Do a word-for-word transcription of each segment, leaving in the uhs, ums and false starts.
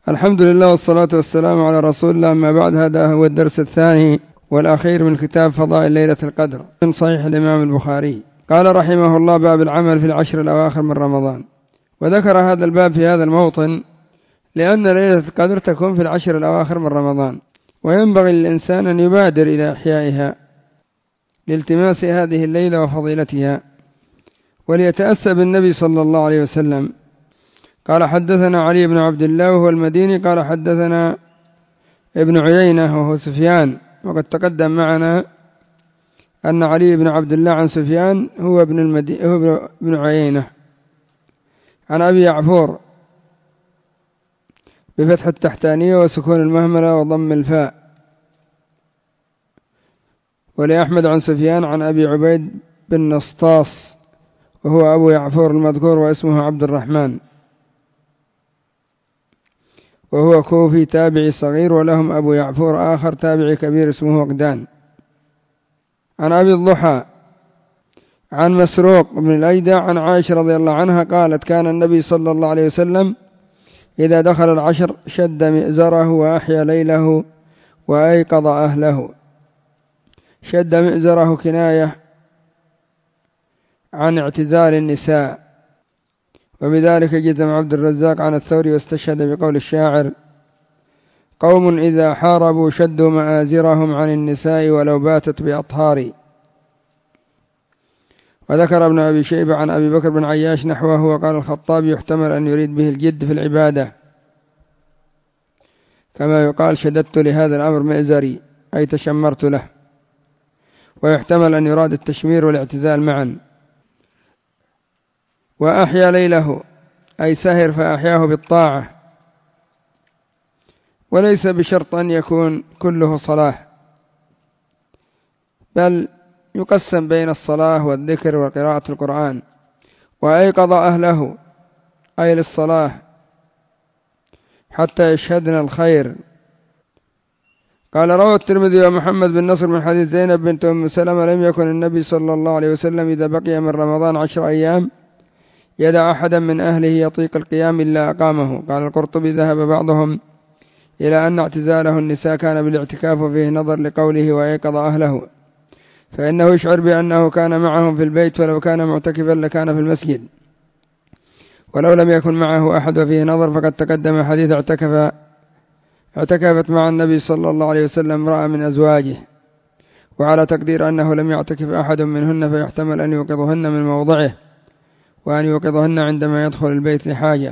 الحمد لله والصلاة والسلام على رسول الله. أما بعد، هذا هو الدرس الثاني والأخير من كتاب فضائل ليلة القدر من صحيح الإمام البخاري. قال رحمه الله: باب العمل في العشر الأواخر من رمضان. وذكر هذا الباب في هذا الموطن لأن ليلة القدر تكون في العشر الأواخر من رمضان، وينبغي للإنسان أن يبادر إلى إحيائها لالتماس هذه الليلة وفضيلتها، وليتأسى بالنبي صلى الله عليه وسلم. قال: حدثنا علي بن عبد الله وهو المديني قال: حدثنا ابن عيينة وهو سفيان. وقد تقدم معنا أن علي بن عبد الله عن سفيان هو ابن, المدي... هو ابن عيينة عن أبي يعفور بفتح التحتانية وسكون المهملة وضم الفاء. ولأحمد عن سفيان عن أبي عبيد بن نسطاس وهو أبو يعفور المذكور واسمه عبد الرحمن، وهو كوفي تابعي صغير، ولهم أبو يعفور آخر تابعي كبير اسمه وقدان. عن أبي الضحى عن مسروق بن الأيدع عن عائشة رضي الله عنها قالت: كان النبي صلى الله عليه وسلم إذا دخل العشر شد مئزره وأحيا ليله وأيقظ أهله. شد مئزره كناية عن اعتزال النساء، وبذلك جزم عبد الرزاق عن الثوري واستشهد بقول الشاعر: قوم إذا حاربوا شدوا مآزرهم عن النساء ولو باتت بأطهار. وذكر ابن أبي شيبة عن أبي بكر بن عياش نحوه، وقال الخطابي: يحتمل أن يريد به الجد في العبادة، كما يقال شددت لهذا الأمر مئزري أي تشمرت له. ويحتمل أن يراد التشمير والاعتزال معا. وأحيا ليله أي سهر فأحياه بالطاعة، وليس بشرط أن يكون كله صلاة، بل يقسم بين الصلاة والذكر وقراءة القرآن. وأيقظ أهله أي للصلاة حتى يشهدن الخير. قال: روى الترمذي ومحمد بن نصر من حديث زينب بنت أم سلمة: لم يكن النبي صلى الله عليه وسلم إذا بقي من رمضان عشر أيام يدع أحدا من أهله يطيق القيام إلا أقامه. قال القرطبي: ذهب بعضهم إلى أن اعتزاله النساء كان بالاعتكاف، وفيه نظر لقوله وأيقظ أهله، فإنه يشعر بأنه كان معهم في البيت، ولو كان معتكفا لكان في المسجد، ولو لم يكن معه أحد وفيه نظر فقد تقدم حديث اعتكف اعتكفت مع النبي صلى الله عليه وسلم امرأة من أزواجه، وعلى تقدير أنه لم يعتكف أحد منهن فيحتمل أن يوقظهن من موضعه، وأن يوقظهن عندما يدخل البيت لحاجة.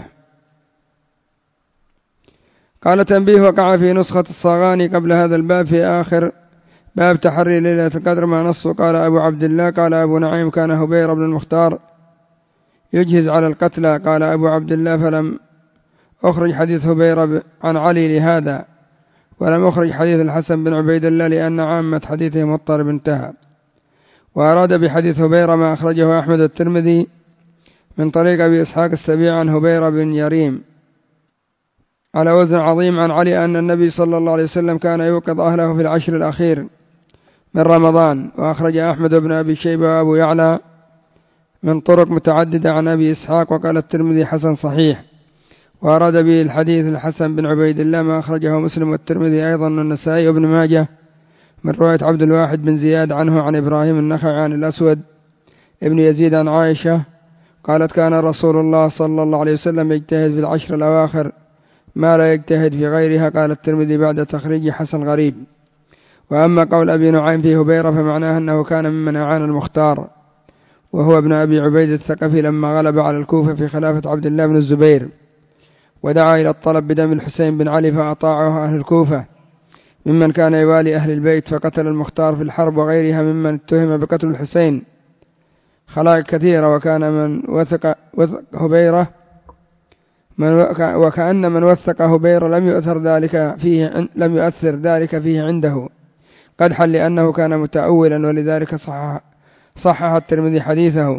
قال: تنبيه: وقع في نسخة الصاغاني قبل هذا الباب في آخر باب تحري ليلة القدر ما نص. قال أبو عبد الله: قال أبو نعيم: كان هبير بن المختار يجهز على القتلى. قال أبو عبد الله: فلم أخرج حديث هبير عن علي لهذا، ولم أخرج حديث الحسن بن عبيد الله لأن عامة حديثه مضطرب انتهى. وأراد بحديث هبير ما أخرجه أحمد الترمذي من طريق أبي إسحاق السبيع عن هبير بن يريم على وزن عظيم عن علي أن النبي صلى الله عليه وسلم كان يوقظ أهله في العشر الأخير من رمضان. وأخرج أحمد بن أبي شيبة وأبو يعلى من طرق متعددة عن أبي إسحاق، وقال الترمذي: حسن صحيح. وأراد به الحديث الحسن بن عبيد الله ما أخرجه مسلم والترمذي أيضا والنسائي وابن ماجه من رواية عبد الواحد بن زياد عنه عن إبراهيم النخعي عن الأسود ابن يزيد عن عائشة قالت: كان رسول الله صلى الله عليه وسلم يجتهد في العشر الأواخر ما لا يجتهد في غيرها. قال الترمذي بعد تخريج حسن غريب. وأما قول أبي نعيم في هبيرة فمعناه أنه كان ممن أعان المختار، وهو ابن أبي عبيد الثقفي لما غلب على الكوفة في خلافة عبد الله بن الزبير، ودعا إلى الطلب بدم الحسين بن علي فأطاعه أهل الكوفة ممن كان يوالي أهل البيت، فقتل المختار في الحرب وغيرها ممن اتهم بقتل الحسين خلائق كثيرة. وكان من وثق, وثق هبيرة من وكأن من وثق هبيرة لم يؤثر ذلك فيه لم يؤثر ذلك فيه عنده قدحا لأنه كان متأولا، ولذلك صحح, صحح الترمذي حديثه.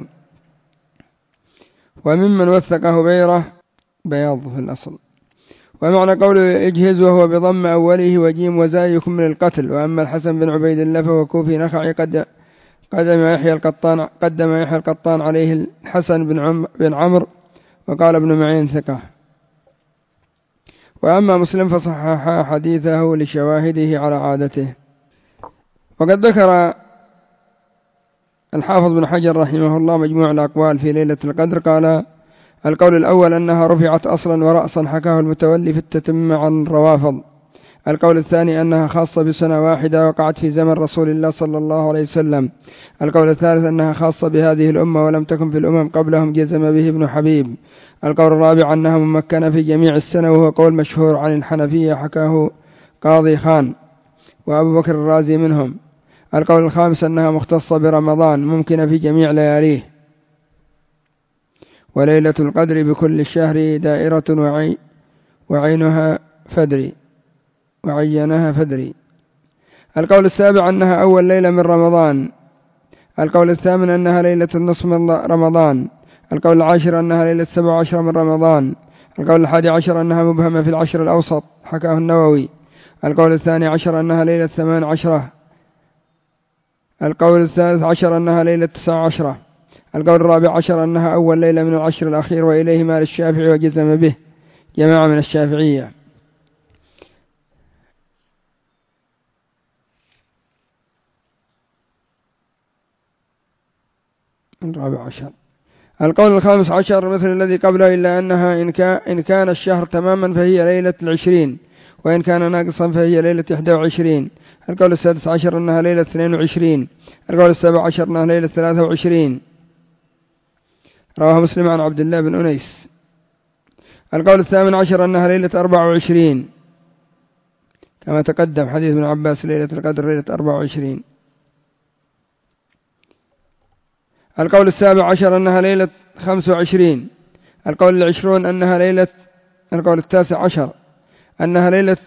وممن وثق هبيرة بياض في الأصل. ومعنى قوله يجهز وهو بضم أوله وجيم وزاي يكمل القتل. وأما الحسن بن عبيد الله فهو كوفي نخعي قد قدم يحيى القطان قدم يحيى القطان عليه الحسن بن عم بن عمرو، وقال ابن معين ثقة. وأما مسلم فصحح حديثه لشواهده على عادته. وقد ذكر الحافظ بن حجر رحمه الله مجموع الأقوال في ليلة القدر. قال: القول الأول أنها رفعت أصلا ورأسا، حكاه المتولي في التتمة عن الروافض. القول الثاني أنها خاصة بسنة واحدة وقعت في زمن رسول الله صلى الله عليه وسلم. القول الثالث أنها خاصة بهذه الأمة ولم تكن في الأمم قبلهم، جزم به ابن حبيب. القول الرابع أنها ممكنة في جميع السنة، وهو قول مشهور عن الحنفية حكاه قاضي خان وأبو بكر الرازي منهم. القول الخامس أنها مختصة برمضان، ممكنة في جميع لياليه. وليلة القدر بكل الشهر دائرة وعي وعينها فدري وعينها فدري. القول السابع أنها أول ليلة من رمضان. القول الثامن أنها ليلة النصف من رمضان. القول العاشر أنها ليلة سبع عشر من رمضان. القول الحادي عشر أنها مبهمة في العشر الأوسط، حكاه النووي. القول الثاني عشر أنها ليلة ثمان عشرة. القول الثالث عشر أنها ليلة تسع عشرة. القول الرابع عشر أنها أول ليلة من العشر الأخير، وإليه مال الشافعي وجزم به جماعة من الشافعية. الرابع عشر. القول الخامس عشر مثل الذي قبله، إلا أنها إن كان, إن كان الشهر تماما فهي ليلة العشرين، وإن كان ناقصا فهي ليلة إحدى وعشرين. القول السادس عشر أنها ليلة اثنين وعشرين. القول السابع عشر أنها ليلة ثلاثة وعشرين، رواه مسلم عن عبد الله بن أنيس. القول الثامن عشر أنها ليلة أربعة وعشرين، كما تقدم حديث ابن عباس ليلة القدر ليلة أربعة وعشرين. القول السابع عشر أنها ليلة خمسة وعشرين. القول العشرون أنها ليلة القول التاسع عشر أنها ليلة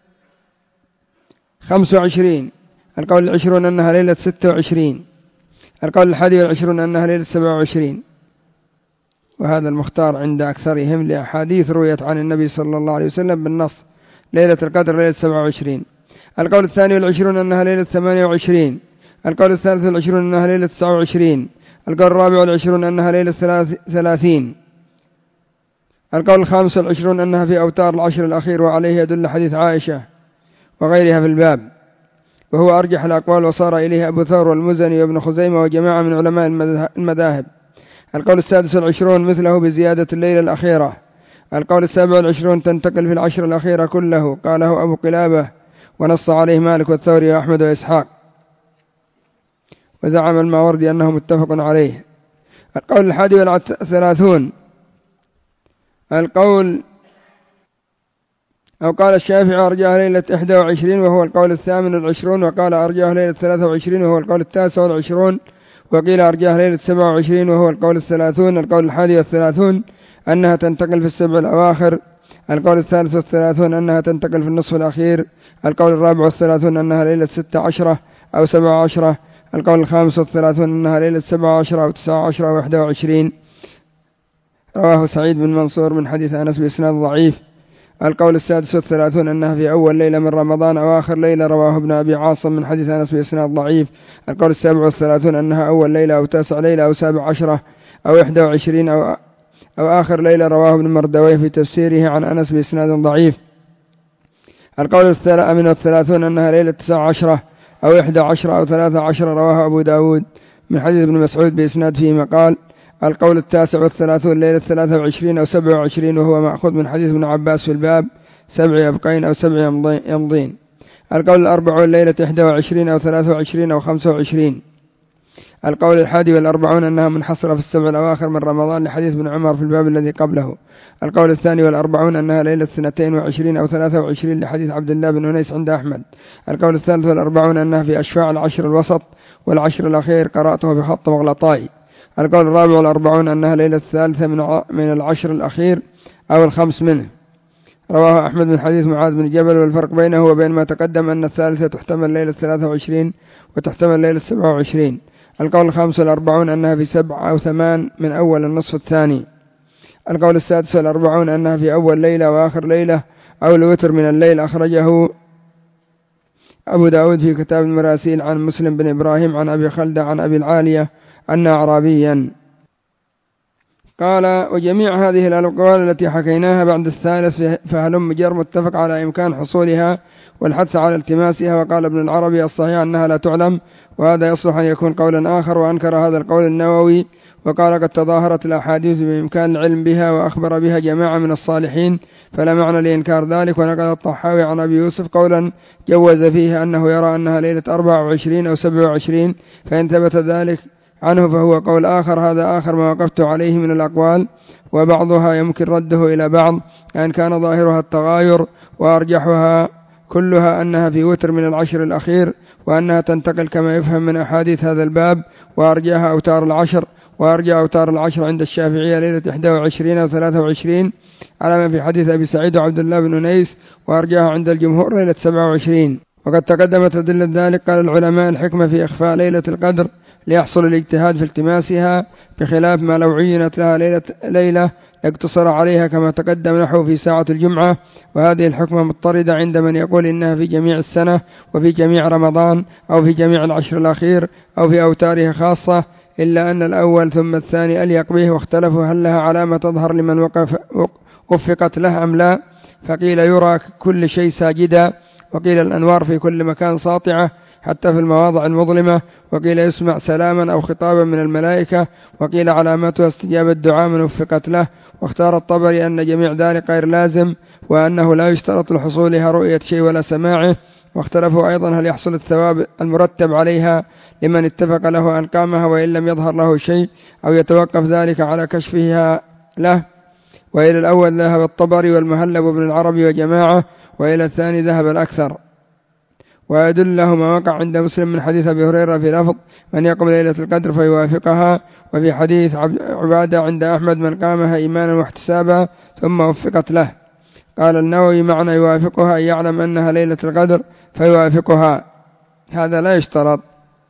خمسة وعشرين. القول العشرون أنها ليلة ستة وعشرين. القول الحادي والعشرون أنها ليلة سبعة وعشرين. وهذا المختار عند أكثرهم لأحاديث رويت عن النبي صلى الله عليه وسلم بالنص، ليلة القدر ليلة سبعة وعشرين. القول الثاني والعشرون أنها ليلة ثمانية وعشرين. القول الثالث والعشرون أنها ليلة تسعة وعشرين. القول الرابع والعشرون أنها ليلة ثلاثين. القول الخامس والعشرون أنها في أوتار العشر الأخير، وعليه يدل حديث عائشة وغيرها في الباب، وهو أرجح الأقوال وصار إليه أبو ثور والمزني وابن خزيمة وجماعة من علماء المذاهب. القول السادس والعشرون مثله بزيادة الليلة الأخيرة. القول السابع والعشرون تنتقل في العشر الأخيرة كله، قاله أبو قلابة ونص عليه مالك والثوري وأحمد وإسحاق، وزعم الماوردي أنه متفق عليه. القول الحادي والثلاثون القول أو قال الشافعي أرجاه ليلة إحدى وعشرين، وهو القول الثامن والعشرون، وقال أرجاه ليلة ثلاثة وعشرين، وهو القول التاسع والعشرون، وقيل أرجاه ليلة سبعة وعشرين، وهو القول الثلاثون. القول الحادي والثلاثون أنها تنتقل في السبع الأواخر. القول الثالث والثلاثون أنها تنتقل في النصف الأخير. القول الرابع والثلاثون أنها ليلة ستة عشرة أو سبعة عشرة. القول الخامس والثلاثون أنها ليلة سبعة عشرة أو تسعة عشرة أو إحدى وعشرين، رواه سعيد بن منصور من حديث أنس بإسناد ضعيف. القول السادس والثلاثون أنها في أول ليلة من رمضان أو آخر ليلة، رواه ابن أبي عاصم من حديث أنس بإسناد ضعيف. القول السابع والثلاثون أنها أول ليلة أو تاسع ليلة أو سابع عشرة أو إحدى وعشرين أو, أو آخر ليلة، رواه ابن مردويه في تفسيره عن أنس بإسناد ضعيف. القول الثامن والثلاثون أنها ليلة تسع عشرة أو إحدى عشرة أو ثلاثة عشرة، رواه أبو داود من حديث ابن مسعود بإسناد فيما قال. القول التاسع والثلاثون ليلة ثلاثة وعشرين أو سبع وعشرين، وهو مأخوذ من حديث ابن عباس في الباب سبع يبقين أو سبع يمضين. القول الأربعون ليلة إحدى وعشرين أو ثلاثة وعشرين أو خمسة وعشرين. القول الحادي والأربعون أنها منحصرة في السبع الأواخر من رمضان لحديث ابن عمر في الباب الذي قبله. القول الثاني والأربعون أنها ليلة اثنتين وعشرين أو ثلاثة وعشرين لحديث عبد الله بن أنيس عند أحمد. القول الثالث والأربعون أنها في أشفاع العشر الوسط والعشر الأخير، قرأته بخط مغلطاي. القول الرابع والأربعون أنها ليلة الثالثة من العشر الأخير أو الخمس منه، رواه أحمد من حديث معاذ بن جبل. والفرق بينه وبين ما تقدم أن الثالثة تحتمل ليلة ثلاثة وعشرين وتحتمل ليلة سبعة وعشرين. القول الخامس والأربعون أنها في سبع أو ثمان من أول النصف الثاني. القول السادس والأربعون أنها في أول ليلة وآخر ليلة أو الوتر من الليل، أخرجه أبو داود في كتاب المراسيل عن مسلم بن إبراهيم عن أبي خلدة عن أبي العالية أن أعرابيا قال وجميع هذه الأقوال التي حكيناها بعد الثالث فهلم جر متفق على إمكان حصولها والحث على التماسها. وقال ابن العربي الصحيح أنها لا تعلم، وهذا يصلح أن يكون قولا آخر، وأنكر هذا القول النووي وقال قد تظاهرت الأحاديث بإمكان العلم بها وأخبر بها جماعة من الصالحين فلا معنى لإنكار ذلك. ونقل الطحاوي عن أبي يوسف قولا جوز فيه أنه يرى أنها ليلة أربعة وعشرين أو سبعة وعشرين، فإن ثبت ذلك عنه فهو قول آخر. هذا آخر ما وقفت عليه من الأقوال، وبعضها يمكن رده إلى بعض أن كان ظاهرها التغاير، وأرجحها كلها أنها في وتر من العشر الأخير، وأنها تنتقل كما يفهم من أحاديث هذا الباب. وأرجاها أوتار العشر، وأرجع أوتار العشر عند الشافعية ليلة إحدى وعشرين أو ثلاثة وعشرين على ما في حديث أبي سعيد وعبد الله بن أنيس، وأرجاها عند الجمهور ليلة سبعة وعشرين. وقد تقدمت أدلة ذلك. قال العلماء الحكمة في إخفاء ليلة القدر ليحصل الاجتهاد في التماسها، بخلاف ما لو عينت لها ليلة, ليلة لاقتصر عليها كما تقدم نحو في ساعة الجمعة. وهذه الحكمة مضطردة عند من يقول إنها في جميع السنة وفي جميع رمضان أو في جميع العشر الأخير أو في أوتارها خاصة، إلا أن الأول ثم الثاني أليق به، واختلفوا هل لها علامة تظهر لمن وقف وفقت له أم لا. فقيل يرى كل شيء ساجدا، وقيل الأنوار في كل مكان ساطعة حتى في المواضع المظلمة، وقيل يسمع سلاما أو خطابا من الملائكة، وقيل علامتها استجابة دعاء من وفقت له. واختار الطبري أن جميع ذلك غير لازم، وأنه لا يشترط لحصولها رؤية شيء ولا سماعه. واختلفوا أيضا هل يحصل الثواب المرتب عليها لمن اتفق له أن قامها وإن لم يظهر له شيء، أو يتوقف ذلك على كشفها له. وإلى الأول ذهب الطبري والمهلب بن العربي وجماعة، وإلى الثاني ذهب الأكثر. ويدل له ما وقع عند مسلم من حديث أبي هريرة في لفظ من يقم ليلة القدر فيوافقها، وفي حديث عبادة عند أحمد من قامها إيمانا واحتسابا ثم وفقت له. قال النووي معنى يوافقها أن يعلم أنها ليلة القدر فيوافقها، هذا لا يشترط.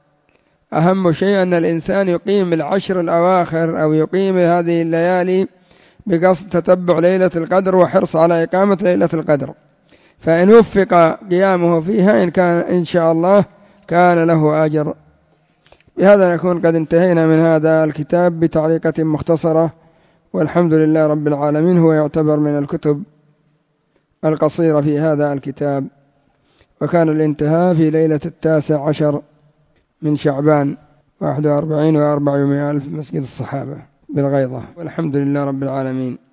أهم شيء أن الإنسان يقيم العشر الأواخر أو يقيم هذه الليالي بقصد تتبع ليلة القدر وحرص على إقامة ليلة القدر، فإن وفق قيامه فيها إن كان إن شاء الله كان له أجر. بهذا نكون قد انتهينا من هذا الكتاب بتعليقة مختصرة، والحمد لله رب العالمين. هو يعتبر من الكتب القصيرة في هذا الكتاب، وكان الانتهاء في ليلة التاسع عشر من شعبان واحد وأربعين وأربعمائة ألف مسجد الصحابة بالغيضة، والحمد لله رب العالمين.